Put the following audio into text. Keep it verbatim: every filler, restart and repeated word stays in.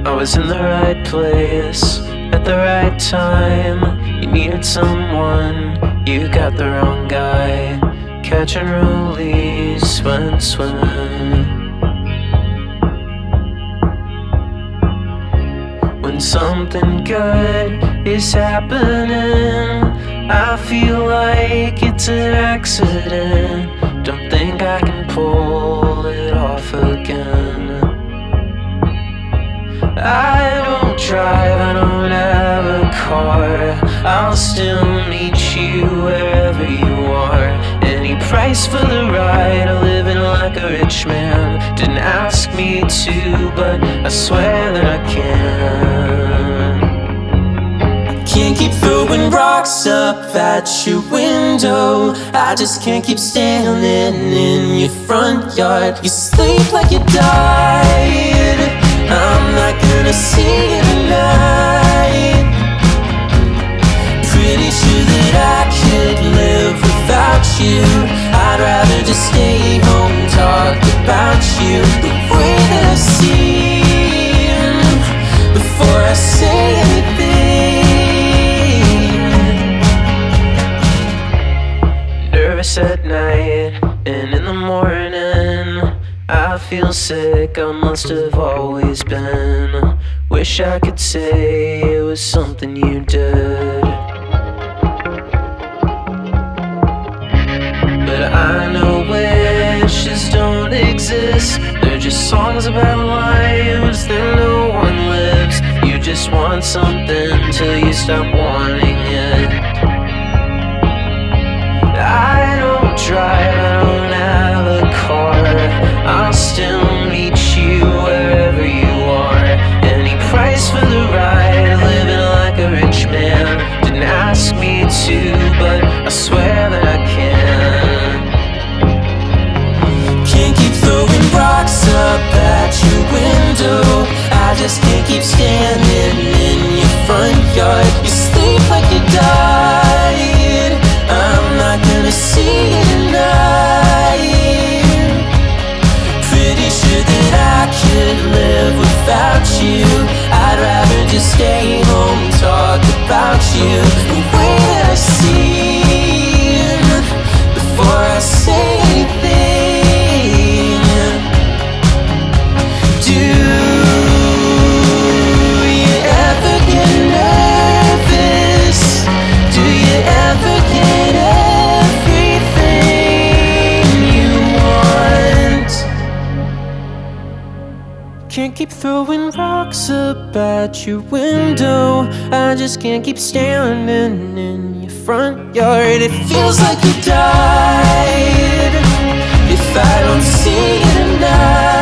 I was in the right place at the right time. You needed someone, you got the wrong guy. Catch and release, swim, swim. When something good is happening, I feel like it's an accident. Don't think I can pull it off again. I don't drive, I don't have a car. I'll still meet you wherever you are. Any price for the ride, living like a rich man. Didn't ask me to, but I swear that I can. Can't keep throwing rocks up at your window. I just can't keep standing in your front yard. You sleep like you died. I'm not gonna see you tonight. Pretty sure that I could live without you. I'd rather just stay home, talk about you the way that I see you before I say anything. Nervous at night and in the morning, I feel sick, I must have always been. Wish I could say it was something you did, but I know wishes don't exist. They're just songs about lives that no one lives. You just want something till you stop wanting it. I don't drive, I don't have a car. I'll still meet you wherever you are. Any price for the ride, living like a rich man. Didn't ask me to, but I swear that I can. Can't keep throwing rocks up at your window. I just can't keep standing in your front yard. You sleep like you died. I'm not gonna see you tonight. Pretty sure that I could live without you. I'd rather just stay home, talk about you the way that I see you before I say anything. Do you ever get nervous? Do you ever get everything you want? Can't keep throwing rocks up at your window. I just can't keep standing in your front yard. It feels like you died if I don't see you tonight.